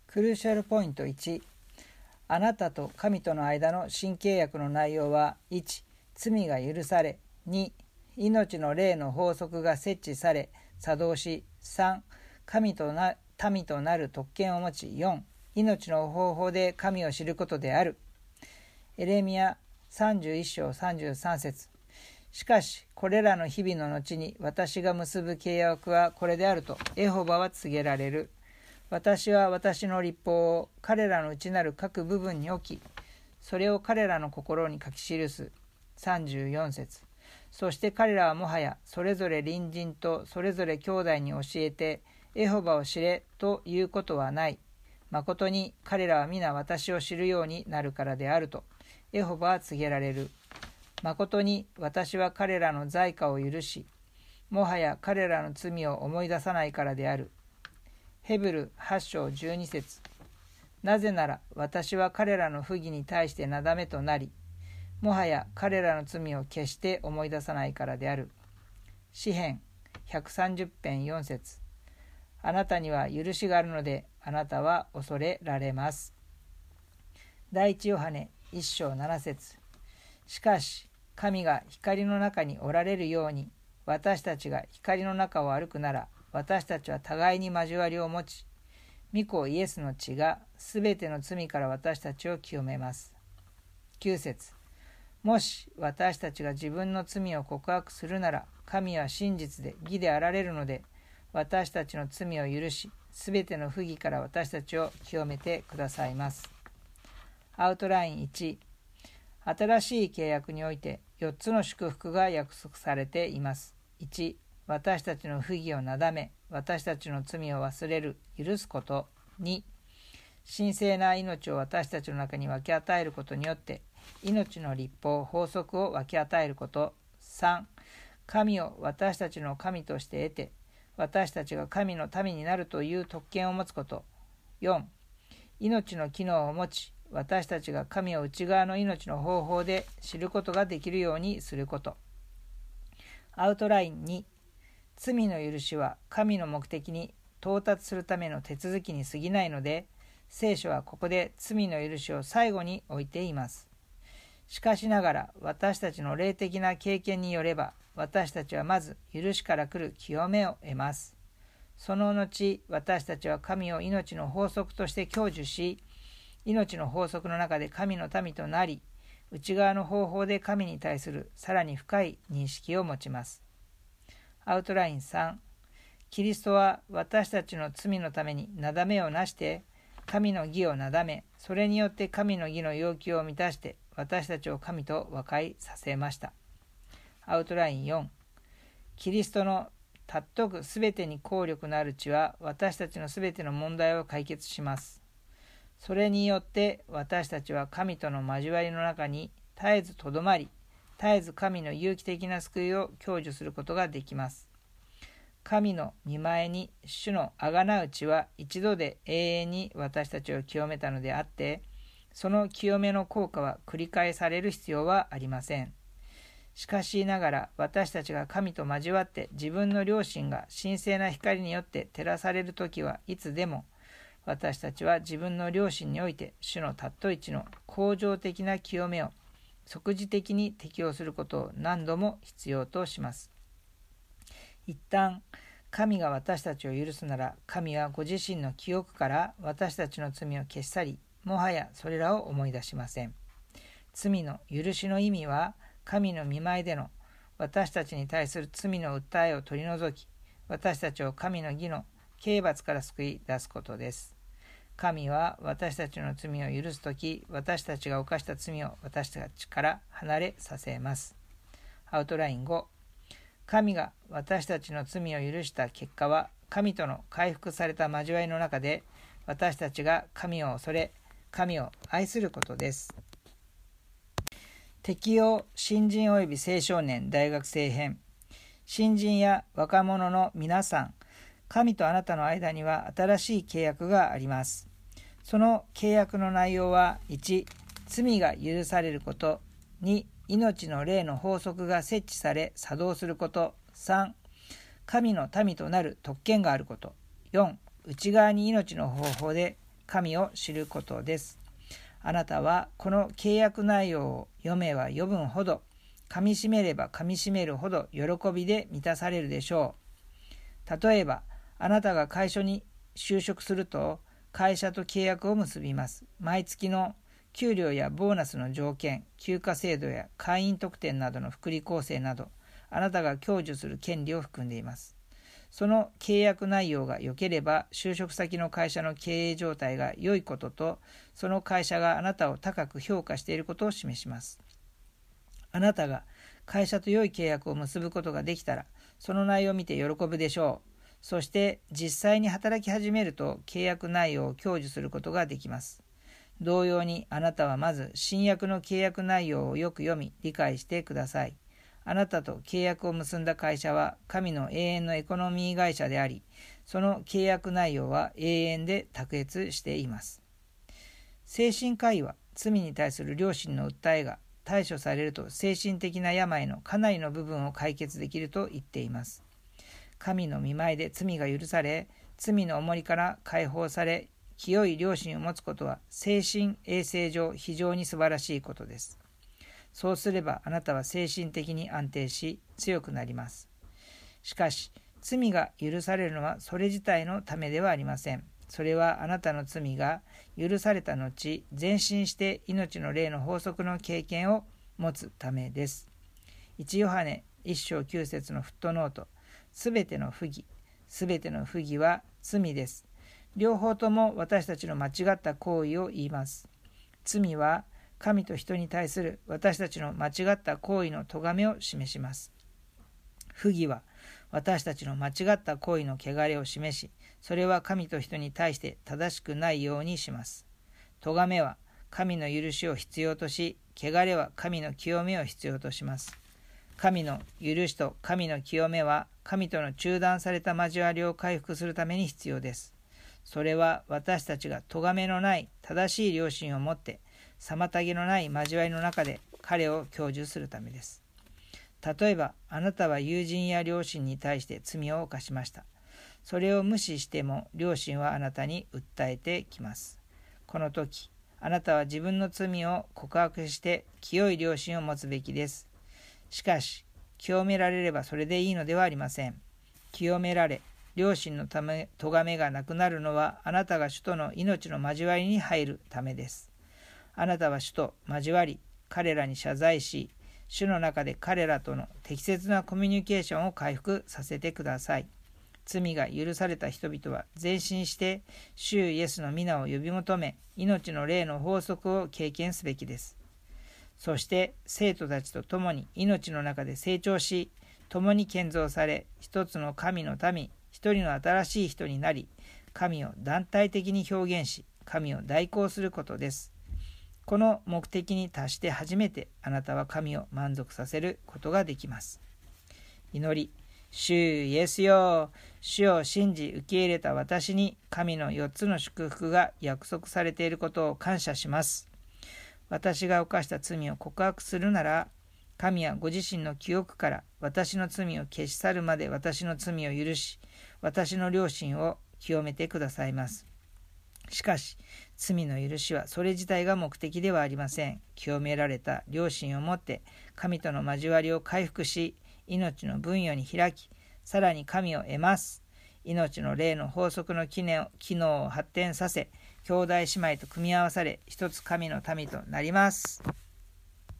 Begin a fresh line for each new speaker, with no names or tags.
クルーシャルポイント1、あなたと神との間の新契約の内容は1、罪が許され、2、命の霊の法則が設置され作動し、3、民となる特権を持ち、4、命の方法で神を知ることである。エレミヤ31章33節。しかしこれらの日々の後に私が結ぶ契約はこれであるとエホバは告げられる。私は私の律法を彼らの内なる各部分に置き、それを彼らの心に書き記す。34節。そして彼らはもはやそれぞれ隣人とそれぞれ兄弟に教えてエホバを知れということはない。まことに彼らは皆私を知るようになるからであるとエホバは告げられる。まことに私は彼らの罪過を許し、もはや彼らの罪を思い出さないからである。ヘブル8章12節。なぜなら私は彼らの不義に対してなだめとなり、もはや彼らの罪を決して思い出さないからである。詩編130編4節。あなたには許しがあるのであなたは恐れられます。第一ヨハネ1章7節。しかし神が光の中におられるように、私たちが光の中を歩くなら、私たちは互いに交わりを持ち、御子イエスの血がすべての罪から私たちを清めます。9節。もし私たちが自分の罪を告白するなら、神は真実で義であられるので、私たちの罪を許し、すべての不義から私たちを清めてくださいます。アウトライン1、新しい契約において4つの祝福が約束されています。1、私たちの不義をなだめ、私たちの罪を忘れる、許すこと。2、神聖な命を私たちの中に分け与えることによって、命の律法、法則を分け与えること。3、神を私たちの神として得て、私たちが神の民になるという特権を持つこと。4、命の機能を持ち、私たちが神を内側の命の方法で知ることができるようにすること。アウトライン2、罪の許しは神の目的に到達するための手続きに過ぎないので、聖書はここで罪の許しを最後に置いています。しかしながら私たちの霊的な経験によれば、私たちはまず許しから来る清めを得ます。その後、私たちは神を命の法則として享受し、命の法則の中で神の民となり、内側の方法で神に対するさらに深い認識を持ちます。アウトライン3、キリストは私たちの罪のためになだめをなして神の義をなだめ、それによって神の義の要求を満たして私たちを神と和解させました。アウトライン4、キリストの尊くすべてに効力のある血は私たちのすべての問題を解決します。それによって私たちは神との交わりの中に絶えずとどまり、絶えず神の有機的な救いを享受することができます。神の御前に主のあがなう血は一度で永遠に私たちを清めたのであって、その清めの効果は繰り返される必要はありません。しかしながら私たちが神と交わって自分の良心が神聖な光によって照らされるときはいつでも、私たちは自分の良心において主の尊い血の恒常的な清めを即時的に適用することを何度も必要とします。一旦神が私たちを許すなら、神はご自身の記憶から私たちの罪を消し去り、もはやそれらを思い出しません。罪の許しの意味は、神の御前での私たちに対する罪の訴えを取り除き、私たちを神の義の刑罰から救い出すことです。神は私たちの罪を許すとき、私たちが犯した罪を私たちから離れさせます。アウトライン5、神が私たちの罪を許した結果は、神との回復された交わりの中で、私たちが神を恐れ、神を愛することです。適用新人及び青少年大学生編。新人や若者の皆さん、神とあなたの間には新しい契約があります。その契約の内容は、1、罪が許されること。2、命の霊の法則が設置され作動すること。3、神の民となる特権があること。4、内側に命の方法で神を知ることです。あなたはこの契約内容を読めば読むほど、噛みしめれば噛みしめるほど喜びで満たされるでしょう。例えば、あなたが会社に就職すると、会社と契約を結びます。毎月の給料やボーナスの条件、休暇制度や会員特典などの福利厚生など、あなたが享受する権利を含んでいます。その契約内容が良ければ、就職先の会社の経営状態が良いことと、その会社があなたを高く評価していることを示します。あなたが会社と良い契約を結ぶことができたら、その内容を見て喜ぶでしょう。そして実際に働き始めると、契約内容を享受することができます。同様に、あなたはまず新約の契約内容をよく読み、理解してください。あなたと契約を結んだ会社は神の永遠のエコノミー会社であり、その契約内容は永遠で卓越しています。精神科医は罪に対する良心の訴えが対処されると、精神的な病のかなりの部分を解決できると言っています。神の御前で罪が許され、罪の重りから解放され、清い良心を持つことは精神衛生上非常に素晴らしいことです。そうすればあなたは精神的に安定し強くなります。しかし、罪が許されるのはそれ自体のためではありません。それはあなたの罪が許された後、前進して命の霊の法則の経験を持つためです。1ヨハネ1章9節のフットノート。すべての不義は罪です。両方とも私たちの間違った行為を言います。罪は神と人に対する私たちの間違った行為の咎めを示します。不義は私たちの間違った行為の汚れを示し、それは神と人に対して正しくないようにします。咎めは神の許しを必要とし、汚れは神の清めを必要とします。神の許しと神の清めは、神との中断された交わりを回復するために必要です。それは私たちが咎めのない正しい良心を持って、妨げのない交わりの中で彼を享受するためです。例えば、あなたは友人や両親に対して罪を犯しました。それを無視しても両親はあなたに訴えてきます。この時、あなたは自分の罪を告白して清い良心を持つべきです。しかし、清められればそれでいいのではありません。清められ、良心の咎めがなくなるのは、あなたが主との命の交わりに入るためです。あなたは主と交わり、彼らに謝罪し、主の中で彼らとの適切なコミュニケーションを回復させてください。罪が許された人々は前進して主イエスの皆を呼び求め、命の霊の法則を経験すべきです。そして生徒たちと共に命の中で成長し、共に建造され、一つの神の民、一人の新しい人になり、神を団体的に表現し、神を代行することです。この目的に達して初めて、あなたは神を満足させることができます。祈り。主イエスよ、主を信じ受け入れた私に神の4つの祝福が約束されていることを感謝します。私が犯した罪を告白するなら、神はご自身の記憶から私の罪を消し去るまで私の罪を許し、私の良心を清めてくださいます。しかし、罪の許しはそれ自体が目的ではありません。清められた良心をもって神との交わりを回復し、命の分与に開き、さらに神を得ます。命の霊の法則の機能を発展させ、兄弟姉妹と組み合わされ、一つ神の民となります。